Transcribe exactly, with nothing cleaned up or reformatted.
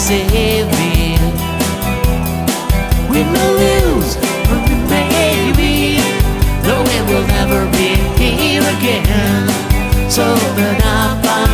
save me. We will lose, but we maybe, though it will never be here again. So open up.